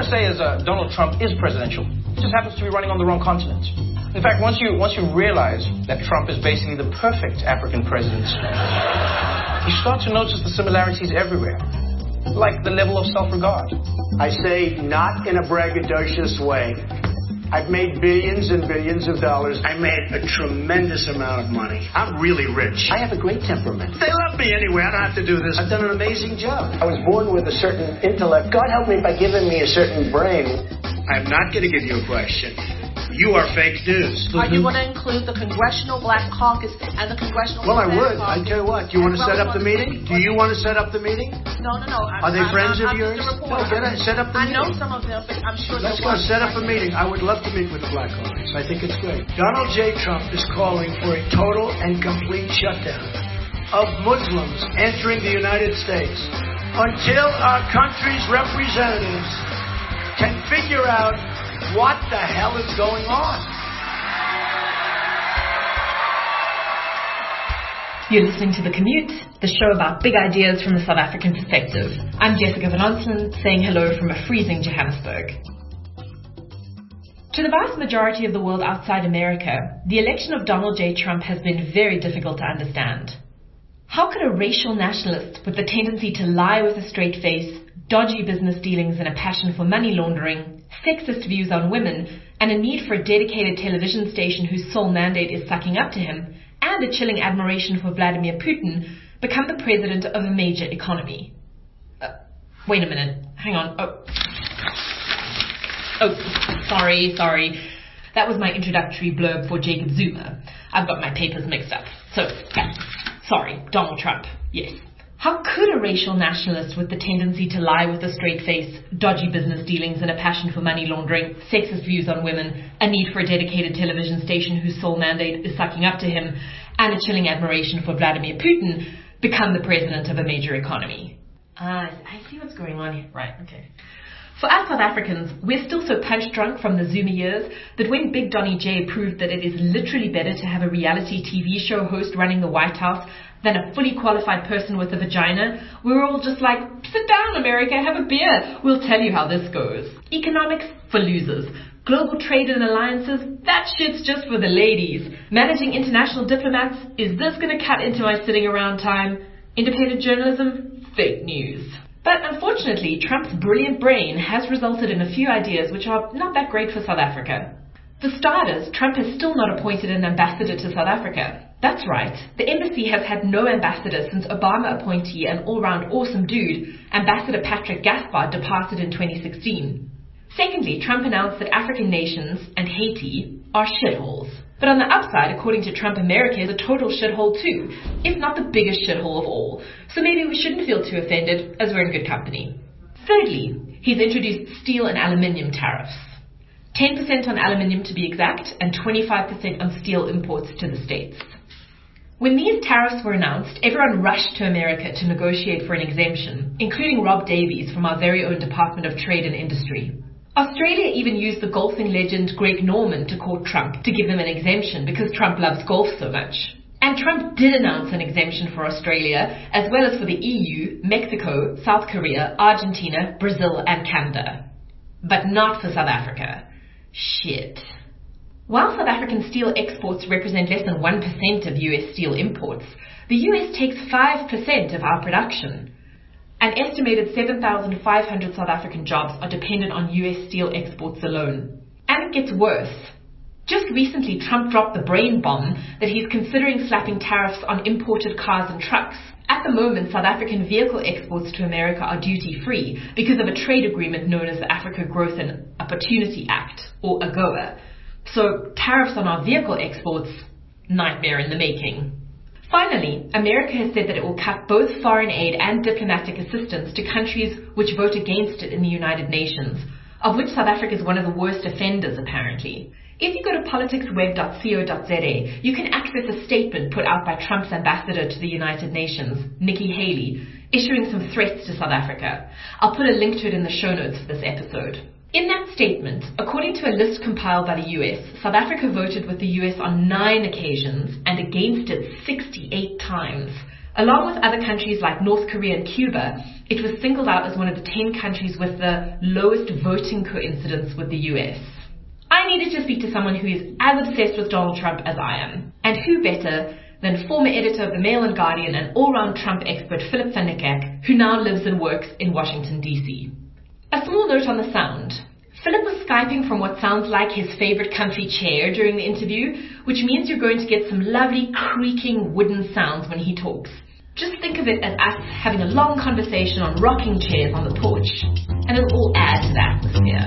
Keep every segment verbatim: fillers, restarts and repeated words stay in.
to say is uh, Donald Trump is presidential. He just happens to be running on the wrong continent. In fact, once you once you realize that Trump is basically the perfect African president, you start to notice the similarities everywhere, like the level of self-regard. I say not in a braggadocious way. I've made billions and billions of dollars. I made a tremendous amount of money. I'm really rich. I have a great temperament. They love me anyway. I don't have to do this. I've done an amazing job. I was born with a certain intellect. God helped me by giving me a certain brain. I'm not going to give you a question. You are fake news. Are you going to include the Congressional Black Caucus and the Congressional Well, I Black would. Caucus? I tell you what. Do you want to set up the meeting? Do you want to set up the meeting? No, no, no. I'm, Are they I'm, friends I'm, of I'm yours? just a No, reporter. get it. Set up the I meeting. know some of them, but I'm sure Let's they're go set up a meeting. I would love to meet with the Black Caucus. I think it's great. Donald J. Trump is calling for a total and complete shutdown of Muslims entering the United States until our country's representatives can figure out what the hell is going on. You're listening to The Commute, the show about big ideas from the South African perspective. I'm Jessica Van Onselen, saying hello from a freezing Johannesburg. To the vast majority of the world outside America, the election of Donald J. Trump has been very difficult to understand. How could a racial nationalist with the tendency to lie with a straight face, dodgy business dealings and a passion for money laundering, sexist views on women, and a need for a dedicated television station whose sole mandate is sucking up to him, and a chilling admiration for Vladimir Putin, become the president of a major economy? Uh, wait a minute. Hang on. Oh. Oh, sorry, sorry. That was my introductory blurb for Jacob Zuma. I've got my papers mixed up. So, yeah. Sorry, Donald Trump. Yes. How could a racial nationalist with the tendency to lie with a straight face, dodgy business dealings and a passion for money laundering, sexist views on women, a need for a dedicated television station whose sole mandate is sucking up to him, and a chilling admiration for Vladimir Putin become the president of a major economy? Ah, uh, I see what's going on here. Right, okay. For us South Africans, we're still so punch-drunk from the Zuma years that when Big Donny J proved that it is literally better to have a reality T V show host running the White House than a fully qualified person with a vagina, we were all just like, sit down, America, have a beer. We'll tell you how this goes. Economics for losers. Global trade and alliances, that shit's just for the ladies. Managing international diplomats, is this going to cut into my sitting around time? Independent journalism? Fake news. But unfortunately, Trump's brilliant brain has resulted in a few ideas which are not that great for South Africa. For starters, Trump has still not appointed an ambassador to South Africa. That's right, the embassy has had no ambassador since Obama appointee and all-round awesome dude, Ambassador Patrick Gaspard, departed in twenty sixteen. Secondly, Trump announced that African nations, and Haiti, are shitholes. But on the upside, according to Trump, America is a total shithole too, if not the biggest shithole of all. So maybe we shouldn't feel too offended, as we're in good company. Thirdly, he's introduced steel and aluminium tariffs. ten percent on aluminium to be exact, and twenty-five percent on steel imports to the States. When these tariffs were announced, everyone rushed to America to negotiate for an exemption, including Rob Davies from our very own Department of Trade and Industry. Australia even used the golfing legend Greg Norman to court Trump to give them an exemption because Trump loves golf so much. And Trump did announce an exemption for Australia, as well as for the E U, Mexico, South Korea, Argentina, Brazil, and Canada. But not for South Africa. Shit. While South African steel exports represent less than one percent of U S steel imports, the U S takes five percent of our production. An estimated seven thousand five hundred South African jobs are dependent on U S steel exports alone. And it gets worse. Just recently, Trump dropped the brain bomb that he's considering slapping tariffs on imported cars and trucks. At the moment, South African vehicle exports to America are duty-free because of a trade agreement known as the Africa Growth and Opportunity Act, or AGOA. So tariffs on our vehicle exports, nightmare in the making. Finally, America has said that it will cut both foreign aid and diplomatic assistance to countries which vote against it in the United Nations, of which South Africa is one of the worst offenders, apparently. If you go to politics web dot co dot za, you can access a statement put out by Trump's ambassador to the United Nations, Nikki Haley, issuing some threats to South Africa. I'll put a link to it in the show notes for this episode. In that statement, according to a list compiled by the U S, South Africa voted with the U S on nine occasions and against it sixty-eight times. Along with other countries like North Korea and Cuba, it was singled out as one of the ten countries with the lowest voting coincidence with the U S. I needed to speak to someone who is as obsessed with Donald Trump as I am. And who better than former editor of the Mail and Guardian and all-round Trump expert Philip van Niekerk, who now lives and works in Washington, D C. A small note on the sound. Philip was Skyping from what sounds like his favorite comfy chair during the interview, which means you're going to get some lovely creaking wooden sounds when he talks. Just think of it as us having a long conversation on rocking chairs on the porch, and it'll all add to the atmosphere.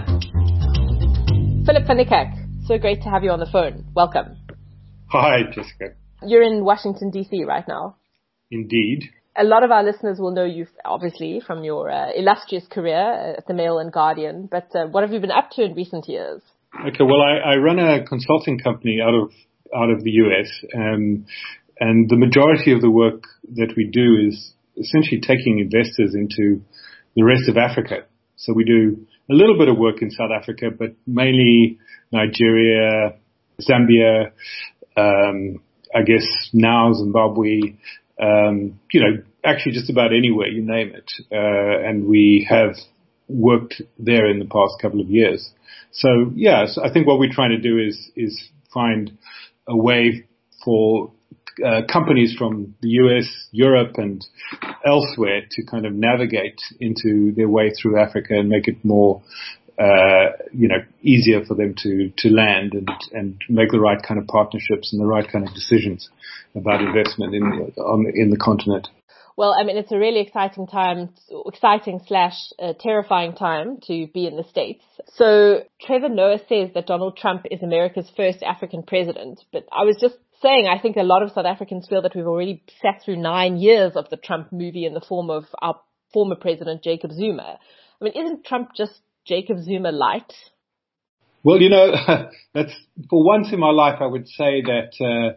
Philip van Niekerk, so great to have you on the phone. Welcome. Hi, Jessica. You're in Washington, D C right now. Indeed. A lot of our listeners will know you, obviously, from your uh, illustrious career at the Mail and Guardian, but uh, what have you been up to in recent years? Okay, well, I, I run a consulting company out of out of the U S, um, and the majority of the work that we do is essentially taking investors into the rest of Africa. So we do a little bit of work in South Africa, but mainly Nigeria, Zambia, um, I guess now Zimbabwe, um, you know, actually just about anywhere, you name it. Uh, and we have worked there in the past couple of years. So, yeah, so I think what we're trying to do is, is find a way for uh, companies from the U S, Europe, and elsewhere to kind of navigate into their way through Africa and make it more, uh, you know, easier for them to, to land and, and make the right kind of partnerships and the right kind of decisions about investment in the, on, in the continent. Well, I mean, it's a really exciting time, exciting slash uh, terrifying time to be in the States. So Trevor Noah says that Donald Trump is America's first African president. But I was just saying, I think a lot of South Africans feel that we've already sat through nine years of the Trump movie in the form of our former president, Jacob Zuma. I mean, isn't Trump just Jacob Zuma light? Well, you know, that's for once in my life, I would say that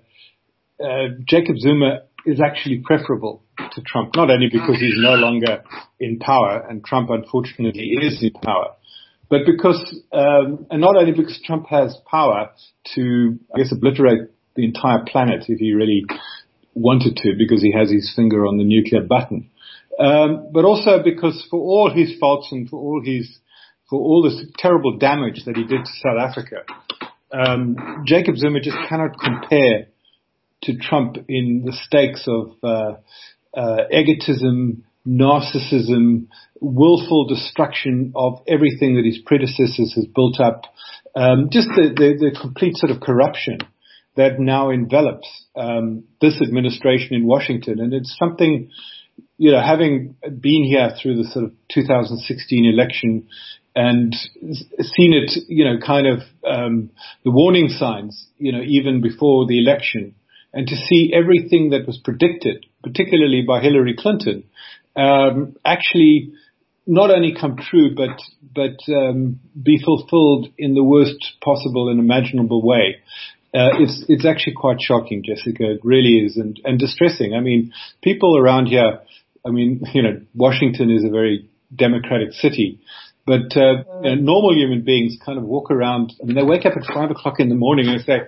uh, uh, Jacob Zuma is actually preferable to Trump, not only because he's no longer in power, and Trump unfortunately is in power, but because, um, and not only because Trump has power to, I guess, obliterate the entire planet if he really wanted to, because he has his finger on the nuclear button, um, but also because for all his faults and for all his, for all this terrible damage that he did to South Africa, um, Jacob Zuma just cannot compare to Trump in the stakes of uh, uh, egotism, narcissism, willful destruction of everything that his predecessors has built up, um, just the, the, the complete sort of corruption that now envelops um, this administration in Washington. And it's something, you know, having been here through the sort of two thousand sixteen election and seen it, you know, kind of um, the warning signs, you know, even before the election, and to see everything that was predicted, particularly by Hillary Clinton, um, actually not only come true, but but um, be fulfilled in the worst possible and imaginable way. Uh, it's it's actually quite shocking, Jessica. It really is, and, and distressing. I mean, people around here, I mean, you know, Washington is a very democratic city, but uh, you know, normal human beings kind of walk around and they wake up at five o'clock in the morning and say,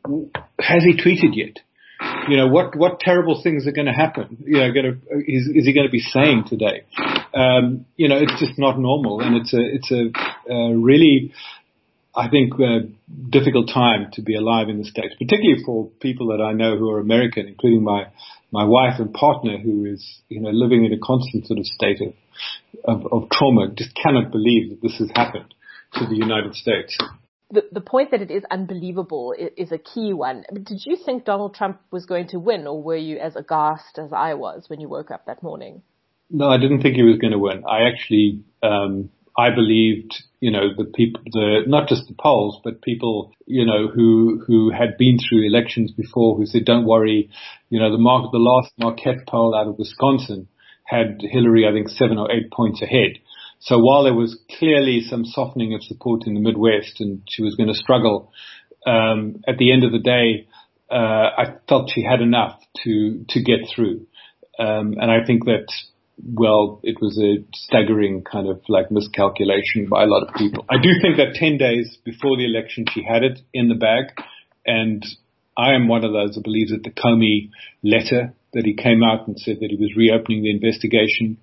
has he tweeted yet? You know, what, what terrible things are going to happen? You know, going to, is, is he going to be saying today? Um, you know, it's just not normal. And it's a, it's a, a really, I think, uh, difficult time to be alive in the States, particularly for people that I know who are American, including my, my wife and partner who is, you know, living in a constant sort of state of, of, of trauma. Just cannot believe that this has happened to the United States. The, the point that it is unbelievable is, is a key one. Did you think Donald Trump was going to win, or were you as aghast as I was when you woke up that morning? No, I didn't think he was going to win. I actually, um, I believed, you know, the people, the, not just the polls, but people, you know, who, who had been through elections before, who said, don't worry, you know, the mark, the last Marquette poll out of Wisconsin had Hillary, I think, seven or eight points ahead. So while there was clearly some softening of support in the Midwest and she was going to struggle, um, at the end of the day, uh, I felt she had enough to, to get through. Um, and I think that, well, it was a staggering kind of like miscalculation by a lot of people. I do think that ten days before the election, she had it in the bag. And I am one of those that believes that the Comey letter that he came out and said that he was reopening the investigation,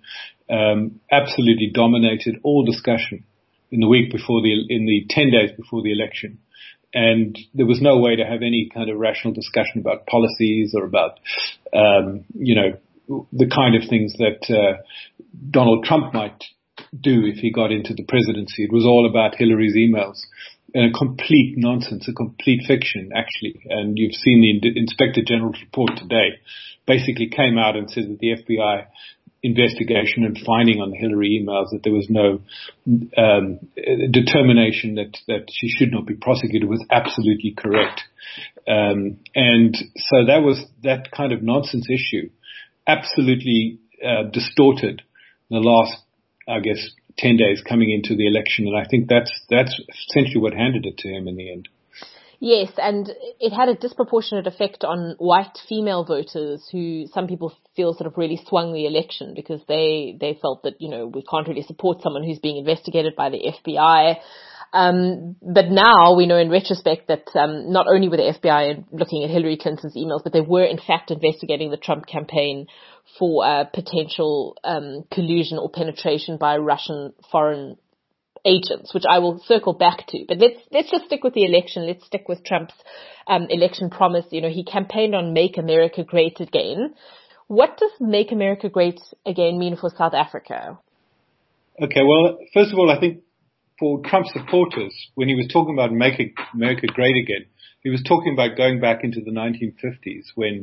um, absolutely dominated all discussion in the week before the, in the ten days before the election. And there was no way to have any kind of rational discussion about policies or about, um, you know, the kind of things that uh, Donald Trump might do if he got into the presidency. It was all about Hillary's emails. And a complete nonsense, a complete fiction, actually. And you've seen the Inspector General's report today. Basically came out and said that the F B I investigation and finding on the Hillary emails that there was no um, determination that, that she should not be prosecuted was absolutely correct. Um, and so that was that kind of nonsense issue, absolutely uh, distorted the last, I guess, ten days coming into the election, and I think that's that's essentially what handed it to him in the end. Yes, and it had a disproportionate effect on white female voters who some people feel sort of really swung the election because they, they felt that, you know, we can't really support someone who's being investigated by the F B I. Um, but now we know in retrospect that um, not only were the F B I looking at Hillary Clinton's emails, but they were in fact investigating the Trump campaign for uh, potential um, collusion or penetration by Russian foreign agents, which I will circle back to. But let's let's just stick with the election. Let's stick with Trump's um, election promise. You know, he campaigned on Make America Great Again. What does Make America Great Again mean for South Africa? Okay, well, first of all, I think for Trump supporters, when he was talking about Make America Great Again, he was talking about going back into the nineteen fifties when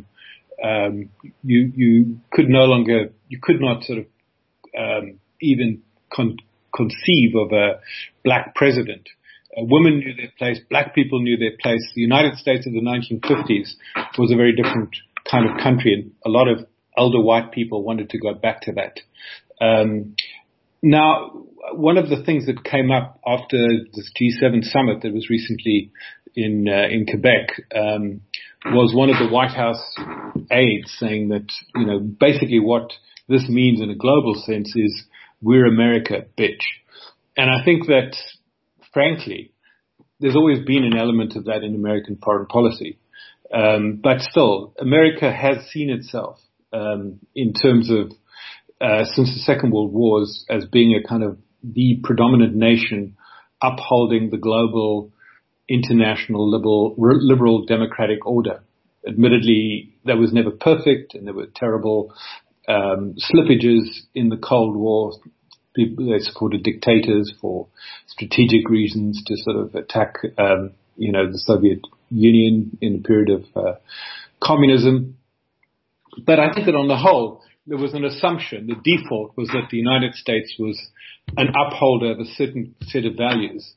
um, you you could no longer, you could not sort of um, even con- conceive of a black president. Uh, women knew their place, black people knew their place. The United States of the nineteen fifties was a very different kind of country, and a lot of elder white people wanted to go back to that. Um, now, one of the things that came up after this G seven summit that was recently in uh, in Quebec um, was one of the White House aides saying that, you know, basically what this means in a global sense is we're America, bitch. And I think that, frankly, there's always been an element of that in American foreign policy. Um, but still, America has seen itself um, in terms of uh, since the Second World Wars as being a kind of the predominant nation upholding the global international liberal, liberal democratic order. Admittedly, that was never perfect, and there were terrible um, slippages in the Cold War. People, they supported dictators for strategic reasons to sort of attack, um, you know, the Soviet Union in a period of uh, communism. But I think that on the whole, there was an assumption, the default was that the United States was an upholder of a certain set of values.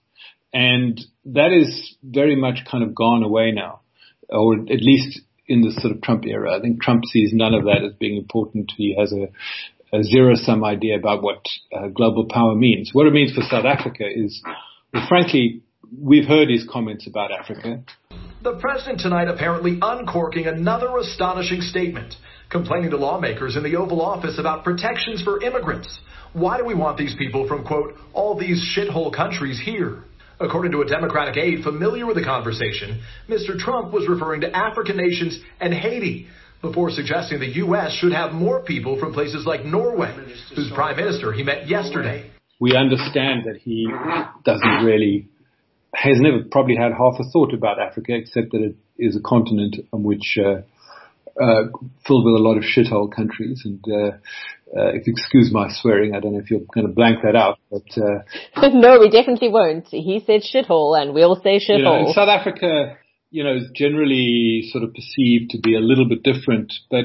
And that is very much kind of gone away now, or at least in the sort of Trump era. I think Trump sees none of that as being important. He has a, a zero-sum idea about what uh, global power means. What it means for South Africa is, well, frankly, we've heard his comments about Africa. The president tonight apparently uncorking another astonishing statement, complaining to lawmakers in the Oval Office about protections for immigrants. Why do we want these people from, quote, all these shithole countries here? According to a Democratic aide familiar with the conversation, Mister Trump was referring to African nations and Haiti before suggesting the U S should have more people from places like Norway, whose prime minister he met yesterday. We understand that he doesn't really, has never probably had half a thought about Africa, except that it is a continent on which uh, uh, filled with a lot of shithole countries. And uh, uh, if you excuse my swearing, I don't know if you're going to blank that out, but uh, no, we definitely won't. He said shithole, and we'll say shithole. You know, South Africa, you know, is generally sort of perceived to be a little bit different, but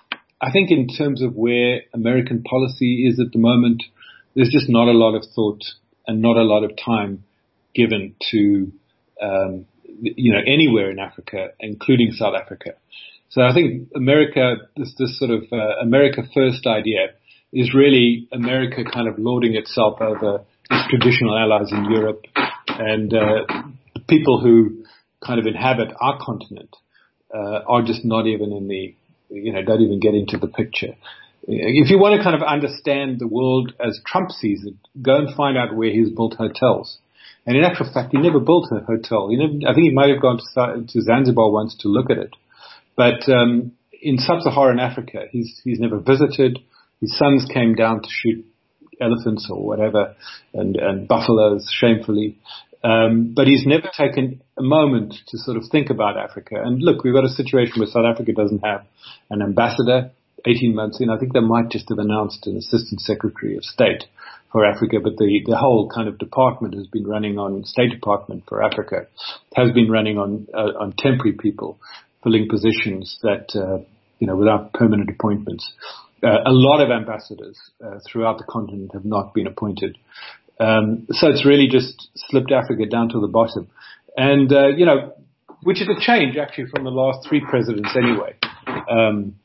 I think in terms of where American policy is at the moment, there's just not a lot of thought and not a lot of time given to, um, you know, anywhere in Africa, including South Africa. So I think America, this, this sort of uh, America First idea is really America kind of lording itself over its traditional allies in Europe and uh, the people who kind of inhabit our continent uh, are just not even in the, you know, don't even get into the picture. If you want to kind of understand the world as Trump sees it, go and find out where he's built hotels. And in actual fact, he never built a hotel. He never, I think he might have gone to, to Zanzibar once to look at it. But um, in sub-Saharan Africa, he's he's never visited. His sons came down to shoot elephants or whatever, and, and buffaloes, shamefully. Um, but he's never taken a moment to sort of think about Africa. And look, we've got a situation where South Africa doesn't have an ambassador. eighteen months in, I think they might just have announced an assistant secretary of state for Africa, but the, the whole kind of department has been running on, State Department for Africa, has been running on, uh, on temporary people filling positions that, uh, you know, without permanent appointments. Uh, a lot of ambassadors uh, throughout the continent have not been appointed. Um, so it's really just slipped Africa down to the bottom. And, uh, you know, which is a change actually from the last three presidents anyway. Um,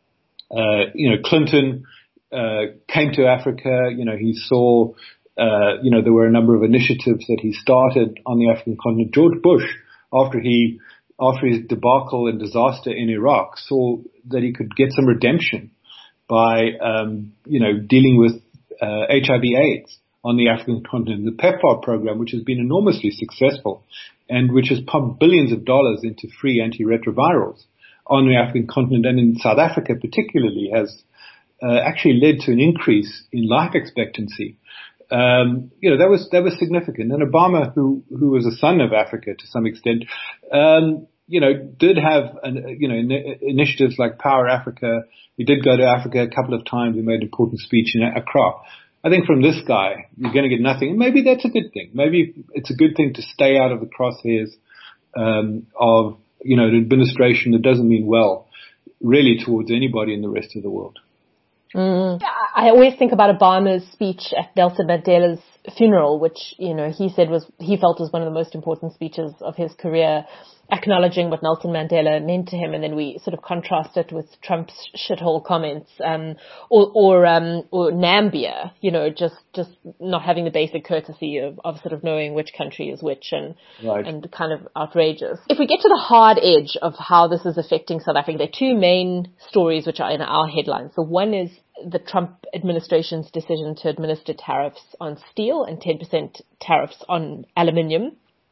uh, you know, Clinton, uh, came to Africa, you know, he saw, uh, you know, there were a number of initiatives that he started on the African continent. George Bush, after he, after his debacle and disaster in Iraq, saw that he could get some redemption by, um, you know, dealing with, uh, H I V AIDS on the African continent. The PEPFAR program, which has been enormously successful and which has pumped billions of dollars into free antiretrovirals on the African continent and in South Africa particularly, has uh, actually led to an increase in life expectancy. Um, you know, that was, that was significant. And Obama, who, who was a son of Africa to some extent, um, you know, did have, an, you know, in, initiatives like Power Africa. He did go to Africa a couple of times. He made an important speech in Accra. I think from this guy, you're going to get nothing. And maybe that's a good thing. Maybe it's a good thing to stay out of the crosshairs, um, of, you know, an administration that doesn't mean well, really, towards anybody in the rest of the world. Mm. I always think about Obama's speech at Nelson Mandela's funeral, which, you know, he said was, he felt was one of the most important speeches of his career, acknowledging what Nelson Mandela meant to him. And then we sort of contrast it with Trump's shithole comments, um, or, or, um, or Nambia, you know, just, just not having the basic courtesy of, of sort of knowing which country is which, and, right. and kind of outrageous. If we get to the hard edge of how this is affecting South Africa, there are two main stories which are in our headlines. The one is the Trump administration's decision to administer tariffs on steel and ten percent tariffs on aluminium.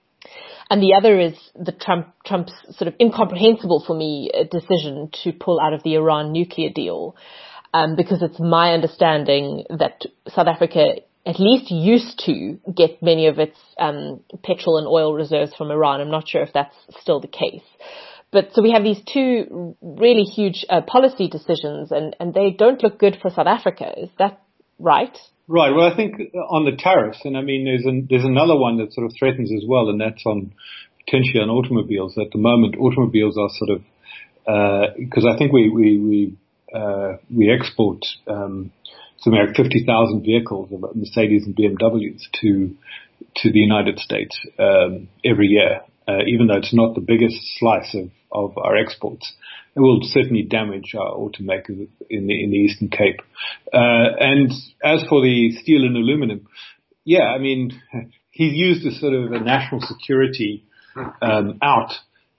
And the other is the Trump, Trump's sort of incomprehensible for me decision to pull out of the Iran nuclear deal. Um, because it's my understanding that South Africa at least used to get many of its, um, petrol and oil reserves from Iran. I'm not sure if that's still the case. But so we have these two really huge uh, policy decisions, and, and they don't look good for South Africa. Is that right? Right. Well, I think on the tariffs, and I mean, there's an, there's another one that sort of threatens as well, and that's on potentially on automobiles. At the moment, automobiles are sort of because uh, I think we we we uh, we export um, something like fifty thousand vehicles of Mercedes and B M Ws to to the United States um, every year. Uh, even though it's not the biggest slice of, of our exports, it will certainly damage our automakers in the in the Eastern Cape. Uh, and as for the steel and aluminum, yeah, I mean, he's used a sort of a national security um, out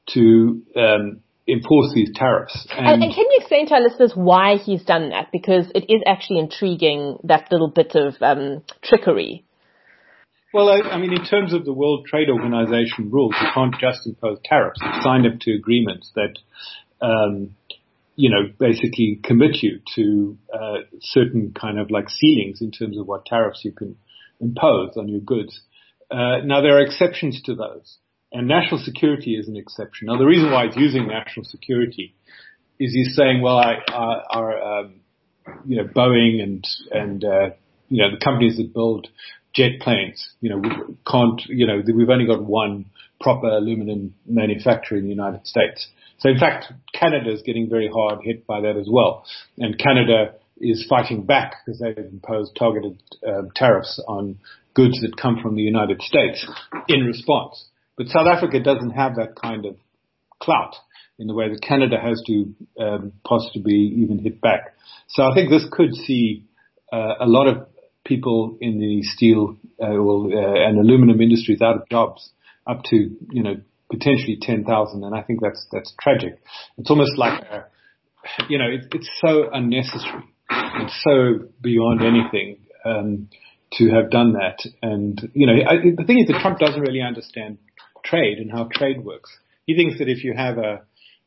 to um, enforce these tariffs. And, and, and can you explain to our listeners why he's done that? Because it is actually intriguing, that little bit of um, trickery. Well, I, I mean, in terms of the World Trade Organization rules, you can't just impose tariffs. You signed up to agreements that, um, you know, basically commit you to uh, certain kind of like ceilings in terms of what tariffs you can impose on your goods. Uh, now, there are exceptions to those, and national security is an exception. Now, the reason why it's using national security is he's saying, well, I, I, our, um, you know, Boeing and and uh, you know the companies that build jet planes, you know, we can't, you know, we've only got one proper aluminum manufacturer in the United States. So in fact, Canada is getting very hard hit by that as well. And Canada is fighting back because they've imposed targeted uh, tariffs on goods that come from the United States in response. But South Africa doesn't have that kind of clout in the way that Canada has to um, possibly even hit back. So I think this could see uh, a lot of people in the steel uh, well, uh, and aluminum industries out of jobs, up to, you know, potentially ten thousand. And I think that's, that's tragic. It's almost like, a, you know, it, it's so unnecessary. It's so beyond anything, um, to have done that. And, you know, I, the thing is that Trump doesn't really understand trade and how trade works. He thinks that if you have a,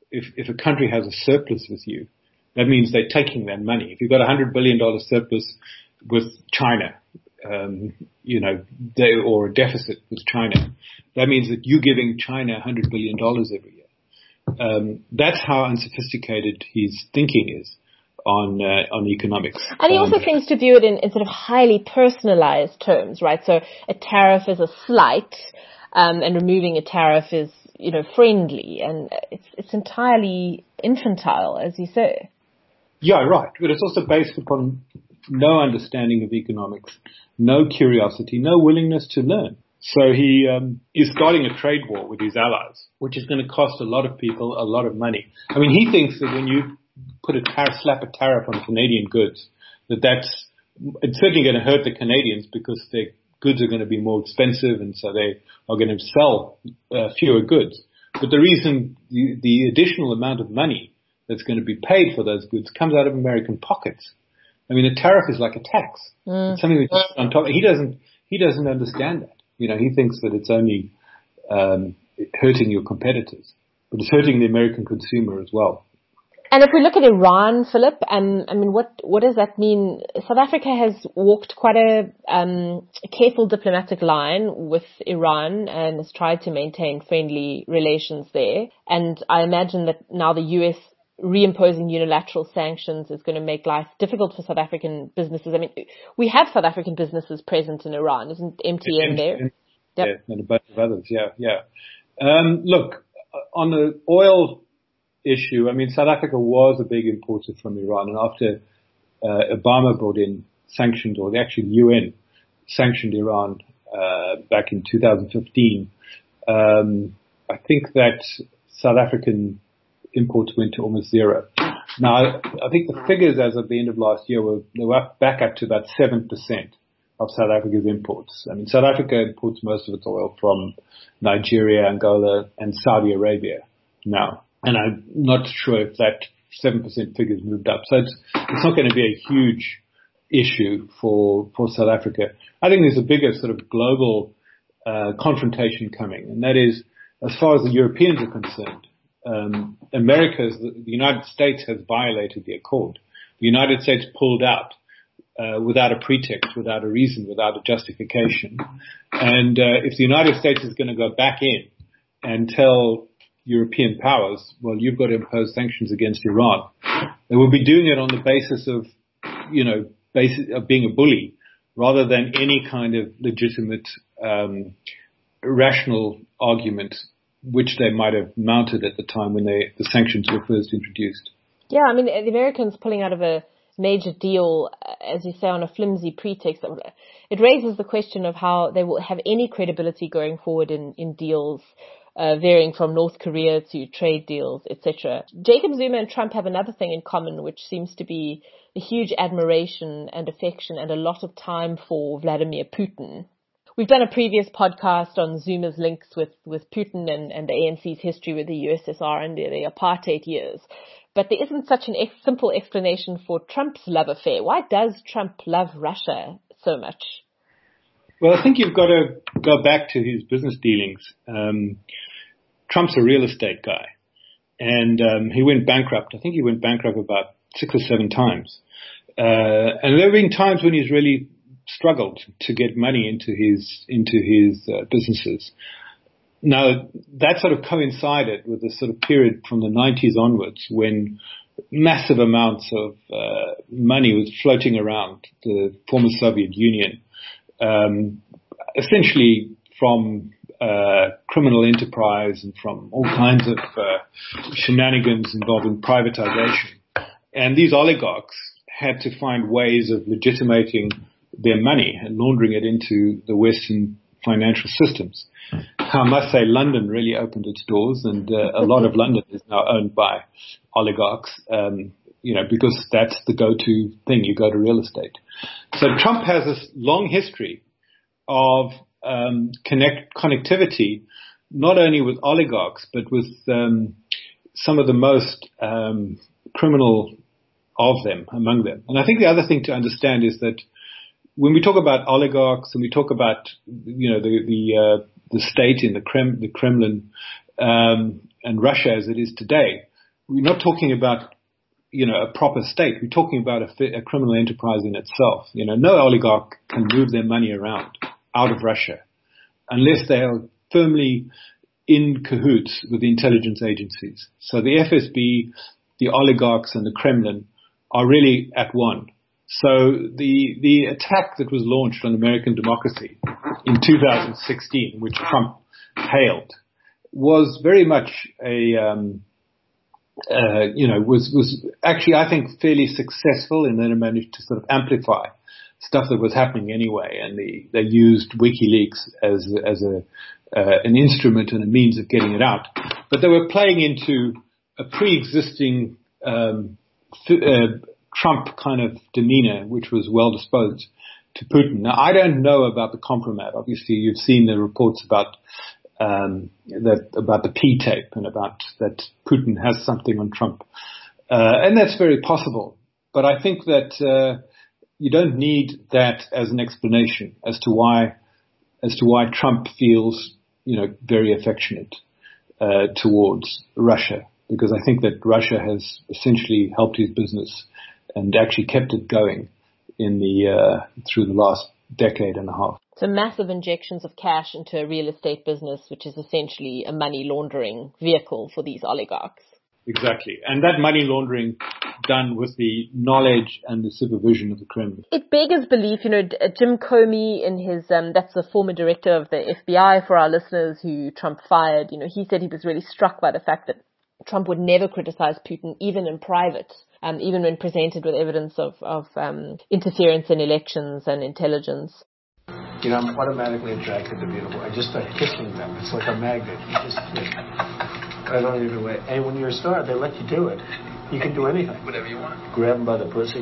if, if a country has a surplus with you, that means they're taking that money. If you've got a hundred billion dollar surplus with China, um, you know, they, or a deficit with China, that means that you're giving China a hundred billion dollars every year. Um, that's how unsophisticated his thinking is on uh, on economics. And he also um, seems to view it in, in sort of highly personalized terms, right? So a tariff is a slight, um, and removing a tariff is, you know, friendly, and it's it's entirely infantile, as you say. Yeah, right. But it's also based upon no understanding of economics, no curiosity, no willingness to learn. So he um, is starting a trade war with his allies, which is going to cost a lot of people a lot of money. I mean, he thinks that when you put a tariff, slap a tariff on Canadian goods, that that's it's certainly going to hurt the Canadians because their goods are going to be more expensive, and so they are going to sell uh, fewer goods. But the reason the, the additional amount of money that's going to be paid for those goods comes out of American pockets. I mean, a tariff is like a tax. Mm. It's something that's on top. He doesn't. He doesn't understand that. You know, he thinks that it's only um, hurting your competitors, but it's hurting the American consumer as well. And if we look at Iran, Philip, um, I mean, what what does that mean? South Africa has walked quite a, um, a careful diplomatic line with Iran and has tried to maintain friendly relations there. And I imagine that now the U S reimposing unilateral sanctions is going to make life difficult for South African businesses. I mean, we have South African businesses present in Iran, isn't M T N there? Yep. Yeah, and a bunch of others. Yeah, yeah. Um, look, on the oil issue, I mean, South Africa was a big importer from Iran, and after uh, Obama brought in sanctions, or the actual U N sanctioned Iran uh, back in two thousand fifteen, um, I think that South African imports went to almost zero. Now, I think the figures as of the end of last year were, they were up, back up to about seven percent of South Africa's imports. I mean, South Africa imports most of its oil from Nigeria, Angola, and Saudi Arabia now. And I'm not sure if that seven percent figure's moved up. So it's, it's not going to be a huge issue for, for South Africa. I think there's a bigger sort of global uh, confrontation coming, and that is, as far as the Europeans are concerned, Um, America's, the United States has violated the accord. The United States pulled out uh, without a pretext, without a reason, without a justification. And uh, if the United States is going to go back in and tell European powers, well, you've got to impose sanctions against Iran, they will be doing it on the basis of, you know, basis of being a bully, rather than any kind of legitimate, um, rational argument which they might have mounted at the time when they, the sanctions were first introduced. Yeah, I mean, the Americans pulling out of a major deal, as you say, on a flimsy pretext, it raises the question of how they will have any credibility going forward in, in deals uh, varying from North Korea to trade deals, et cetera. Jacob Zuma and Trump have another thing in common, which seems to be a huge admiration and affection and a lot of time for Vladimir Putin. We've done a previous podcast on Zuma's links with, with Putin and, and the A N C's history with the U S S R and the, the apartheid years. But there isn't such an ex- simple explanation for Trump's love affair. Why does Trump love Russia so much? Well, I think you've got to go back to his business dealings. Um, Trump's a real estate guy, and um, he went bankrupt. I think he went bankrupt about six or seven times. Uh, and there have been times when he's really struggled to get money into his into his uh, businesses. Now, that sort of coincided with the sort of period from the nineties onwards when massive amounts of uh, money was floating around the former Soviet Union, um, essentially from uh, criminal enterprise and from all kinds of uh, shenanigans involving privatization. And these oligarchs had to find ways of legitimating their money and laundering it into the Western financial systems. I must say London really opened its doors, and uh, a lot of London is now owned by oligarchs, um, you know, because that's the go-to thing. You go to real estate. So Trump has this long history of um, connect connectivity, not only with oligarchs, but with um, some of the most um, criminal of them, among them. And I think the other thing to understand is that when we talk about oligarchs and we talk about, you know, the the, uh, the state in the, Krem, the Kremlin um, and Russia as it is today, we're not talking about, you know, a proper state. We're talking about a, a criminal enterprise in itself. You know, no oligarch can move their money around out of Russia unless they are firmly in cahoots with the intelligence agencies. So the F S B, the oligarchs, and the Kremlin are really at one. So the the attack that was launched on American democracy in two thousand sixteen, which Trump hailed, was very much a um, uh, you know was was actually, I think, fairly successful in that it managed to sort of amplify stuff that was happening anyway, and the, they used WikiLeaks as as a uh, an instrument and a means of getting it out. But they were playing into a pre-existing um, th- uh, Trump kind of demeanor, which was well disposed to Putin. Now, I don't know about the compromat. Obviously, you've seen the reports about um, that about the P tape and about that Putin has something on Trump, uh, and that's very possible. But I think that uh, you don't need that as an explanation as to why as to why Trump feels, you know, very affectionate uh, towards Russia, because I think that Russia has essentially helped his business and actually kept it going in the uh, through the last decade and a half. So massive injections of cash into a real estate business, which is essentially a money laundering vehicle for these oligarchs. Exactly. And that money laundering done with the knowledge and the supervision of the Kremlin. It beggars belief, you know, Jim Comey in his, um, that's the former director of the F B I for our listeners who Trump fired, you know, he said he was really struck by the fact that Trump would never criticize Putin, even in private, um, even when presented with evidence of, of um, interference in elections and intelligence. You know, I'm automatically attracted to beautiful. I just start kissing them. It's like a magnet. You just, I don't even wait. And when you're a star, they let you do it. You can do anything. Whatever you want. Grab them by the pussy.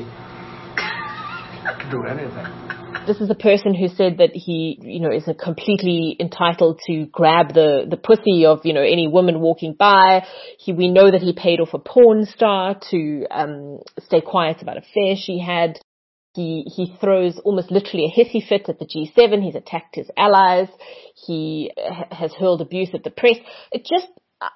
You can do anything. This is a person who said that he, you know, is a completely entitled to grab the, the pussy of, you know, any woman walking by. He, we know that he paid off a porn star to um, stay quiet about an affair she had. He, he throws almost literally a hissy fit at the G seven. He's attacked his allies. He ha- has hurled abuse at the press. It just,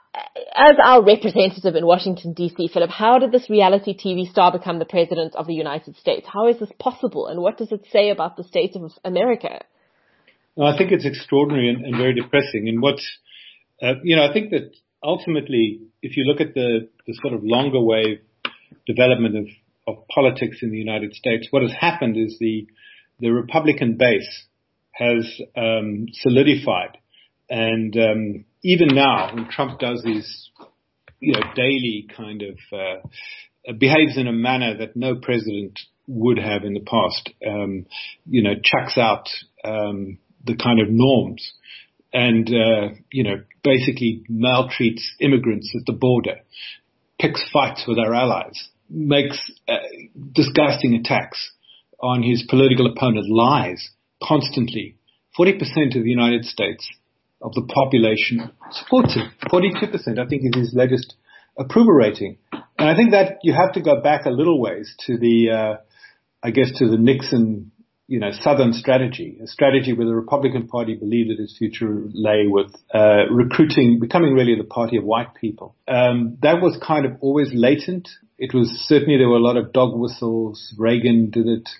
as our representative in Washington, D C, Philip, how did this reality T V star become the president of the United States? How is this possible? And what does it say about the state of America? Well, I think it's extraordinary and, and very depressing. And what, uh, you know, I think that ultimately, if you look at the, the sort of longer wave development of, of politics in the United States, what has happened is the, the Republican base has um, solidified. And um, even now, when Trump does these, you know, daily kind of uh, behaves in a manner that no president would have in the past, um, you know, chucks out um, the kind of norms, and uh, you know, basically maltreats immigrants at the border, picks fights with our allies, makes uh, disgusting attacks on his political opponent, lies constantly. Forty percent of the United States of the population supports him. forty-two percent, I think, is his latest approval rating. And I think that you have to go back a little ways to the, uh, I guess, to the Nixon, you know, Southern strategy, a strategy where the Republican Party believed that its future lay with uh, recruiting, becoming really the party of white people. Um, that was kind of always latent. It was certainly, there were a lot of dog whistles. Reagan did it.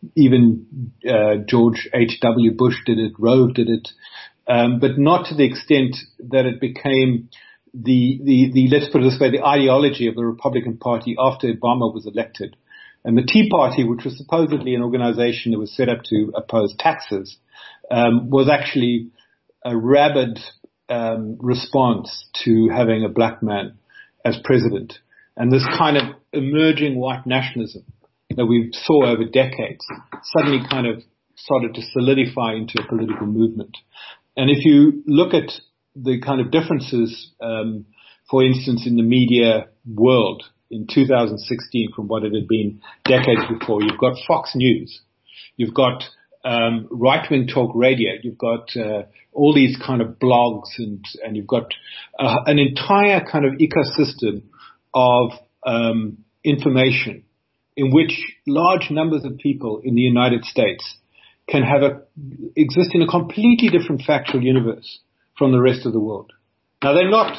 Even uh, George H W Bush did it. Rove did it. Um, but not to the extent that it became the, the, the, let's put it this way, the ideology of the Republican Party after Obama was elected. And the Tea Party, which was supposedly an organization that was set up to oppose taxes, um, was actually a rabid um, response to having a black man as president. And this kind of emerging white nationalism that we saw over decades suddenly kind of started to solidify into a political movement. And if you look at the kind of differences, um, for instance, in the media world in two thousand sixteen from what it had been decades before, you've got Fox News, you've got um, right-wing talk radio, you've got uh, all these kind of blogs, and, and you've got uh, an entire kind of ecosystem of um, information in which large numbers of people in the United States can have a, exist in a completely different factual universe from the rest of the world. Now, they're not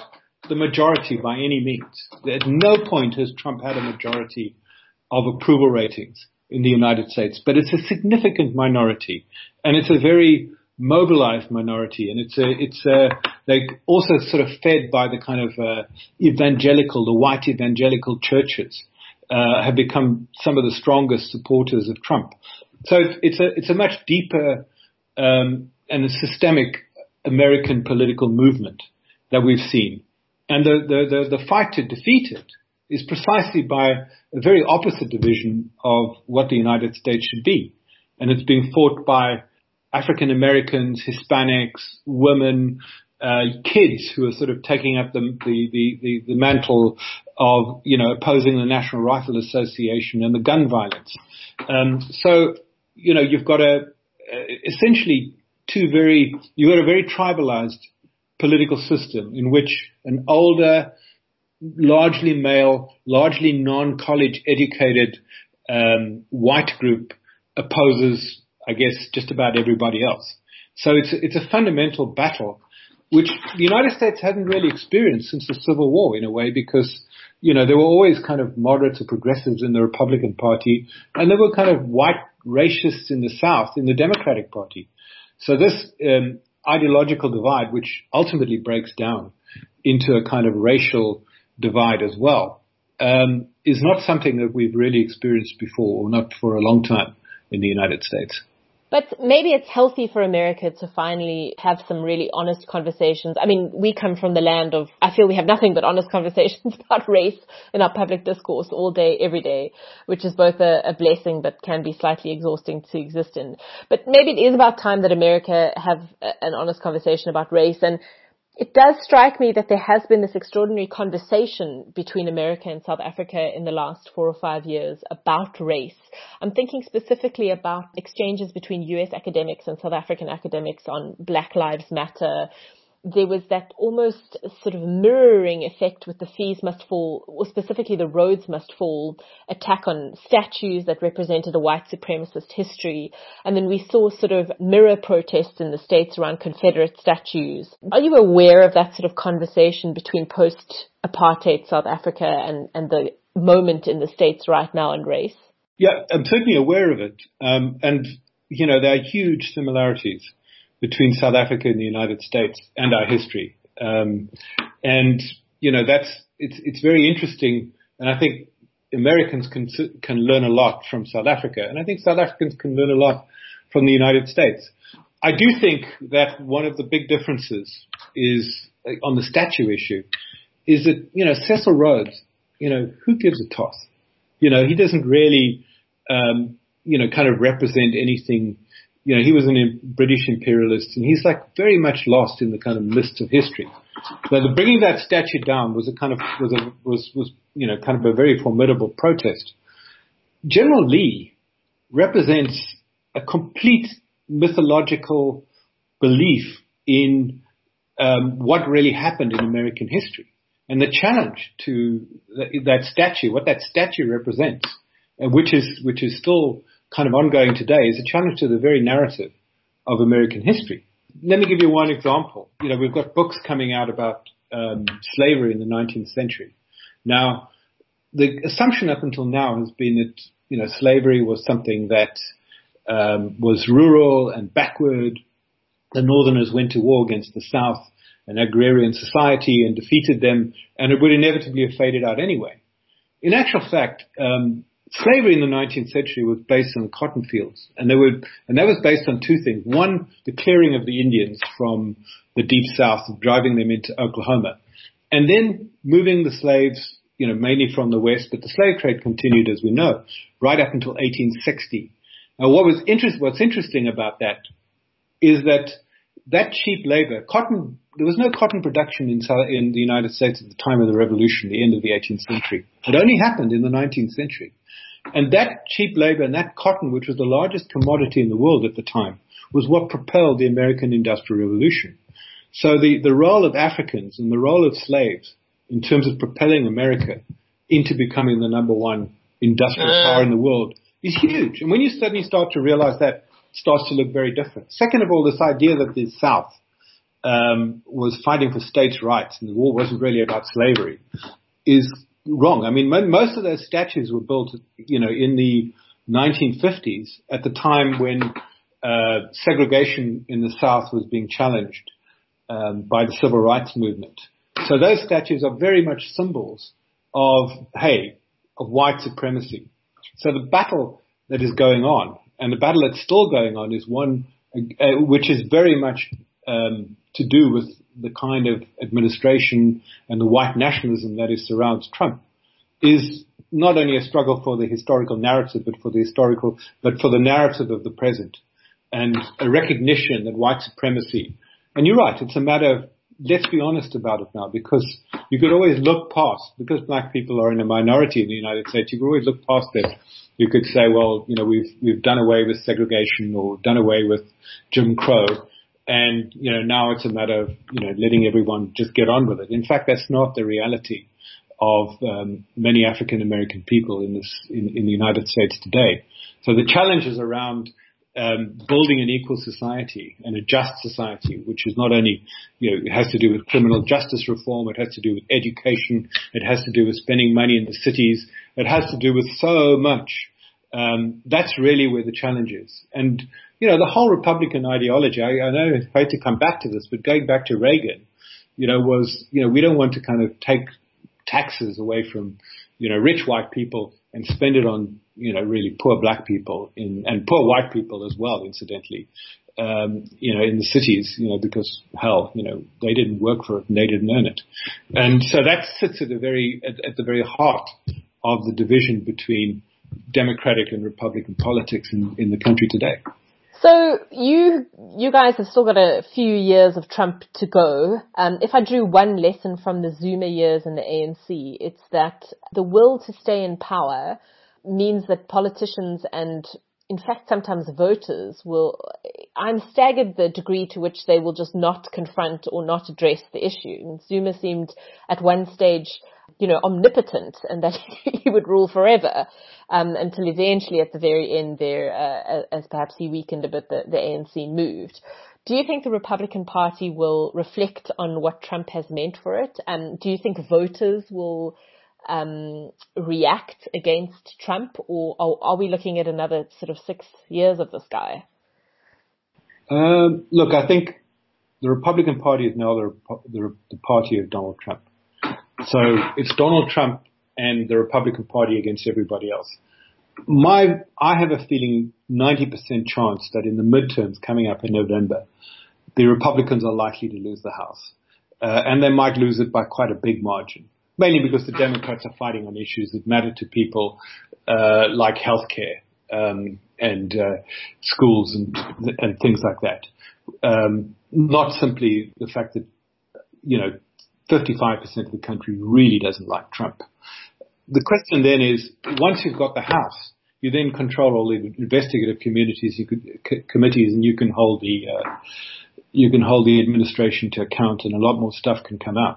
the majority by any means. At no point has Trump had a majority of approval ratings in the United States, but it's a significant minority, and it's a very mobilized minority, and it's a, it's a, they also sort of fed by the kind of uh, evangelical, the white evangelical churches uh, have become some of the strongest supporters of Trump. So it's a, it's a much deeper um, and a systemic American political movement that we've seen, and the the the, the fight to defeat it is precisely by a very opposite division of what the United States should be, and it's being fought by African Americans, Hispanics, women, uh, kids who are sort of taking up the, the, the, the, the mantle of, you know, opposing the National Rifle Association and the gun violence. Um, so, you know, you've got a, essentially two very, you've got a very tribalized political system in which an older, largely male, largely non-college educated, um, white group opposes, I guess, just about everybody else. So it's it's a fundamental battle, which the United States hasn't really experienced since the Civil War in a way, because, you know, there were always kind of moderates or progressives in the Republican Party, and there were kind of white racists in the South in the Democratic Party. So this um, ideological divide, which ultimately breaks down into a kind of racial divide as well, um, is not something that we've really experienced before, or not for a long time in the United States. But maybe it's healthy for America to finally have some really honest conversations. I mean, we come from the land of, I feel we have nothing but honest conversations about race in our public discourse all day, every day, which is both a, a blessing but can be slightly exhausting to exist in. But maybe it is about time that America have a, an honest conversation about race. And it does strike me that there has been this extraordinary conversation between America and South Africa in the last four or five years about race. I'm thinking specifically about exchanges between U S academics and South African academics on Black Lives Matter. There was that almost sort of mirroring effect with the fees must fall, or specifically the roads must fall, attack on statues that represented a white supremacist history. And then we saw sort of mirror protests in the States around Confederate statues. Are you aware of that sort of conversation between post-apartheid South Africa and, and the moment in the States right now on race? Yeah, I'm certainly aware of it. Um, and, you know, there are huge similarities between South Africa and the United States and our history. Um, and, you know, that's, it's, it's very interesting. And I think Americans can, can learn a lot from South Africa. And I think South Africans can learn a lot from the United States. I do think that one of the big differences is on the statue issue is that, you know, Cecil Rhodes, you know, who gives a toss? You know, he doesn't really, um, you know, kind of represent anything. You know, he was a British imperialist, and he's like very much lost in the kind of mist of history. So the bringing that statue down was a kind of was a was was you know kind of a very formidable protest. General Lee represents a complete mythological belief in um, what really happened in American history, and the challenge to th- that statue, what that statue represents, uh, which is which is still kind of ongoing today, is a challenge to the very narrative of American history. Let me give you one example. You know, we've got books coming out about um, slavery in the nineteenth century. Now, the assumption up until now has been that, you know, slavery was something that um, was rural and backward. The Northerners went to war against the South, an agrarian society, and defeated them, and it would inevitably have faded out anyway. In actual fact, um, slavery in the nineteenth century was based on cotton fields, and they were, and that was based on two things. One, the clearing of the Indians from the deep South, driving them into Oklahoma, and then moving the slaves, you know, mainly from the West, but the slave trade continued, as we know, right up until eighteen sixty. Now, what was interest, what's interesting about that is that that cheap labor, cotton, there was no cotton production in, in the United States at the time of the Revolution, the end of the eighteenth century. It only happened in the nineteenth century. And that cheap labor and that cotton, which was the largest commodity in the world at the time, was what propelled the American Industrial Revolution. So the, the role of Africans and the role of slaves in terms of propelling America into becoming the number one industrial uh. power in the world is huge. And when you suddenly start to realize that, it starts to look very different. Second of all, this idea that the South um, was fighting for states' rights and the war wasn't really about slavery is wrong. I mean, mo- most of those statues were built, you know, in the nineteen fifties at the time when uh, segregation in the South was being challenged um, by the civil rights movement. So those statues are very much symbols of, hey, of white supremacy. So the battle that is going on, and the battle that's still going on, is one uh, which is very much um, to do with the kind of administration and the white nationalism that is surrounds Trump, is not only a struggle for the historical narrative, but for the historical, but for the narrative of the present, and a recognition that white supremacy. And you're right, it's a matter of, let's be honest about it now, because you could always look past, because black people are in a minority in the United States, you could always look past it. You could say, well, you know, we've, we've done away with segregation or done away with Jim Crow. And, you know, now it's a matter of, you know, letting everyone just get on with it. In fact, that's not the reality of um, many African American people in this, in, in the United States today. So the challenges around Um, building an equal society and a just society, which is not only, you know, it has to do with criminal justice reform, it has to do with education, it has to do with spending money in the cities, it has to do with so much. Um, that's really where the challenge is. And, you know, the whole Republican ideology, I, I know I hate to come back to this, but going back to Reagan, you know, was, you know, we don't want to kind of take taxes away from, you know, rich white people and spend it on, you know, really poor black people in, and poor white people as well, incidentally, um, you know, in the cities, you know, because hell, you know, they didn't work for it and they didn't earn it. And so that sits at the very, at, at the very heart of the division between Democratic and Republican politics in, in the country today. So you you guys have still got a few years of Trump to go. Um, if I drew one lesson from the Zuma years in the A N C, it's that the will to stay in power means that politicians and, in fact, sometimes voters will, I'm staggered the degree to which they will just not confront or not address the issue. And Zuma seemed at one stage, you know, omnipotent and that he would rule forever, um, until eventually at the very end there, uh, as perhaps he weakened a bit, the, the A N C moved. Do you think the Republican Party will reflect on what Trump has meant for it? And do you think voters will um, react against Trump, or, or are we looking at another sort of six years of this guy? Um, look, I think the Republican Party is now the, the, the party of Donald Trump. So it's Donald Trump and the Republican Party against everybody else. My, I have a feeling ninety percent chance that in the midterms coming up in November, the Republicans are likely to lose the House. Uh, and they might lose it by quite a big margin, mainly because the Democrats are fighting on issues that matter to people, uh, like healthcare, um, and, uh, schools and, and things like that. Um, not simply the fact that, you know, fifty-five percent of the country really doesn't like Trump. The question then is, once you've got the House, you then control all the investigative communities, you could, c- committees, and you can hold the uh, you can hold the administration to account, and a lot more stuff can come out.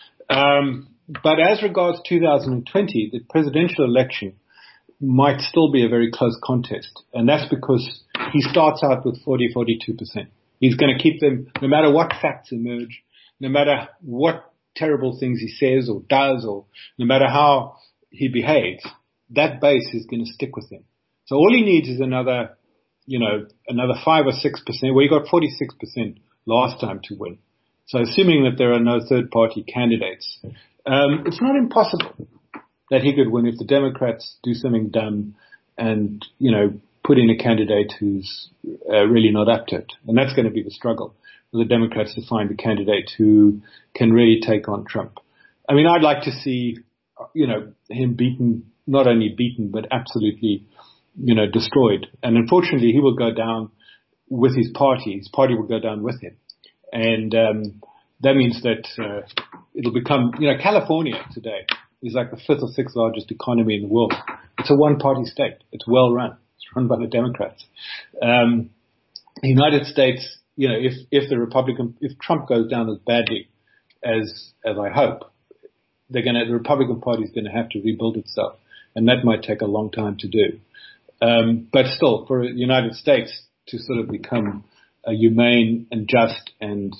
Um, but as regards two thousand twenty, the presidential election might still be a very close contest, and that's because he starts out with forty, forty-two percent. He's going to keep them, no matter what facts emerge, no matter what terrible things he says or does, or no matter how he behaves, that base is going to stick with him. So all he needs is another, you know, another five or six percent. Well, he got forty-six percent last time to win. So assuming that there are no third party candidates, um, it's not impossible that he could win if the Democrats do something dumb and, you know, put in a candidate who's uh, really not up to it. And that's going to be the struggle for the Democrats, to find a candidate who can really take on Trump. I mean, I'd like to see, you know, him beaten, not only beaten, but absolutely, you know, destroyed. And unfortunately, he will go down with his party. His party will go down with him. And um, that means that uh, it'll become, you know, California today is like the fifth or sixth largest economy in the world. It's a one-party state. It's well run. It's run by the Democrats. Um, the United States, you know, if, if the Republican, if Trump goes down as badly as, as I hope, they're going to, the Republican Party is going to have to rebuild itself. And that might take a long time to do. Um, but still, for the United States to sort of become a humane and just and,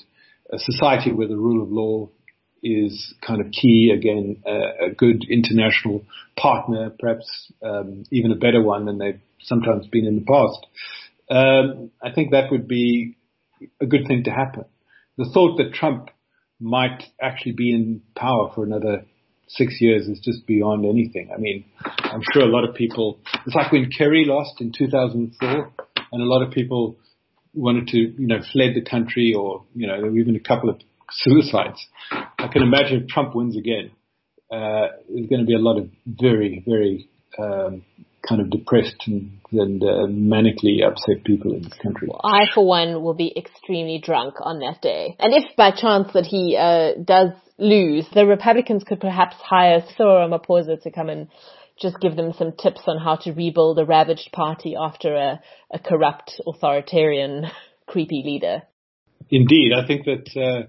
a society where the rule of law is kind of key. Again, uh, a good international partner, perhaps um, even a better one than they've sometimes been in the past. Um, I think that would be a good thing to happen. The thought that Trump might actually be in power for another six years is just beyond anything. I mean, I'm sure a lot of people, it's like when Kerry lost in two thousand four, and a lot of people wanted to, you know, fled the country, or, you know, there were even a couple of suicides. I can imagine if Trump wins again, uh, there's going to be a lot of very, very um, kind of depressed and, and uh, manically upset people in this country. Well, I, for one, will be extremely drunk on that day. And if by chance that he uh, does lose, the Republicans could perhaps hire Cyril Ramaphosa to come and just give them some tips on how to rebuild a ravaged party after a, a corrupt, authoritarian, creepy leader. Indeed. I think that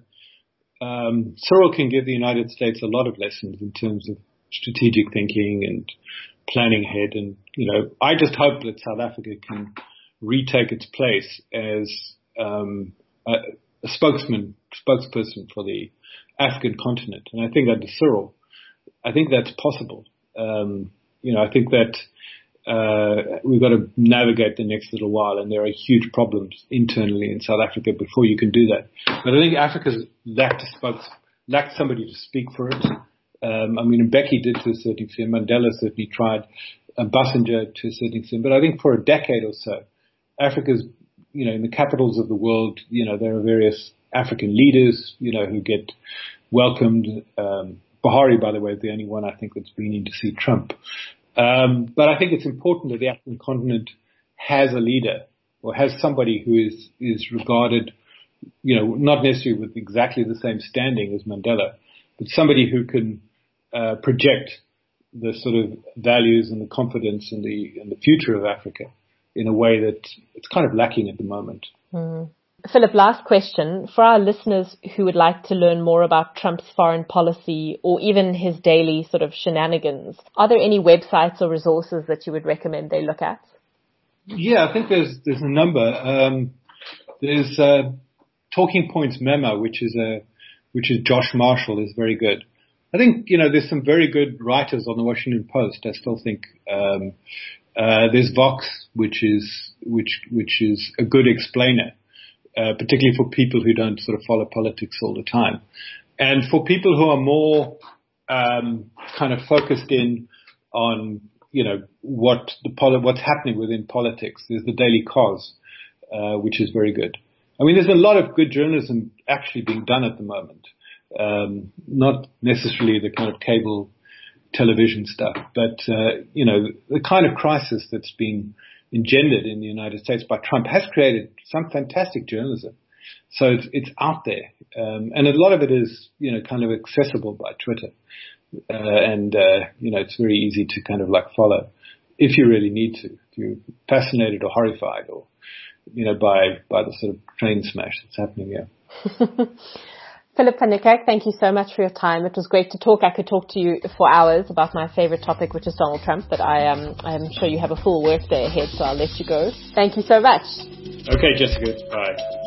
uh, um, Cyril can give the United States a lot of lessons in terms of strategic thinking and planning ahead. And, you know, I just hope that South Africa can retake its place as um, a, a spokesman, spokesperson for the African continent. And I think under Cyril, I think that's possible. Um, you know, I think that uh, we've got to navigate the next little while, and there are huge problems internally in South Africa before you can do that. But I think Africa's lacked a spokes, lacked somebody to speak for it. Um, I mean, Mbeki did to a certain extent. Mandela certainly tried. Uh, Bassinger to a certain extent. But I think for a decade or so, Africa's, you know, in the capitals of the world, you know, there are various African leaders, you know, who get welcomed. Um, Buhari, by the way, is the only one I think that's been in to see Trump. Um, but I think it's important that the African continent has a leader, or has somebody who is, is regarded, you know, not necessarily with exactly the same standing as Mandela, but somebody who can uh, project the sort of values and the confidence in the in the future of Africa in a way that it's kind of lacking at the moment. Mm. Philip, last question. For our listeners who would like to learn more about Trump's foreign policy or even his daily sort of shenanigans, are there any websites or resources that you would recommend they look at? Yeah, I think there's there's a number. Um, there's uh, Talking Points Memo, which is a which is Josh Marshall, is very good. I think, you know, there's some very good writers on the Washington Post. I still think um, uh, there's Vox, which is which which is a good explainer. Uh, particularly for people who don't sort of follow politics all the time. And for people who are more um, kind of focused in on, you know, what the poli- what's happening within politics, there's the Daily Cause, uh, which is very good. I mean, there's a lot of good journalism actually being done at the moment. Um, not necessarily the kind of cable television stuff, but, uh, you know, the kind of crisis that's been engendered in the United States by Trump has created some fantastic journalism. So it's, it's out there. Um, and a lot of it is, you know, kind of accessible by Twitter. Uh, and, uh, you know, it's very easy to kind of like follow if you really need to, if you're fascinated or horrified or, you know, by, by the sort of train smash that's happening here. Philip van Niekerk, thank you so much for your time. It was great to talk. I could talk to you for hours about my favorite topic, which is Donald Trump, but I am um, I'm sure you have a full work day ahead, so I'll let you go. Thank you so much. Okay, Jessica. Bye.